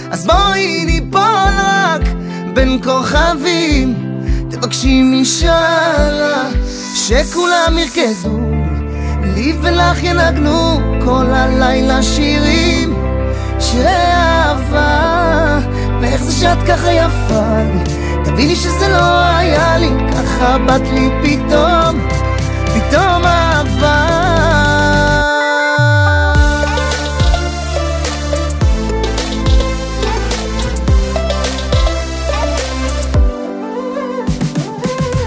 אז בואי ניפול רק בין כוכבים, תבקשי משאלה שכולם ירקדו, לי ולך ינגנו כל הלילה שירים, שירי אהבה. ואיך זה שאת ככה יפה לי, תביני שזה לא היה לי, ככה בת לי פתאום אהבה.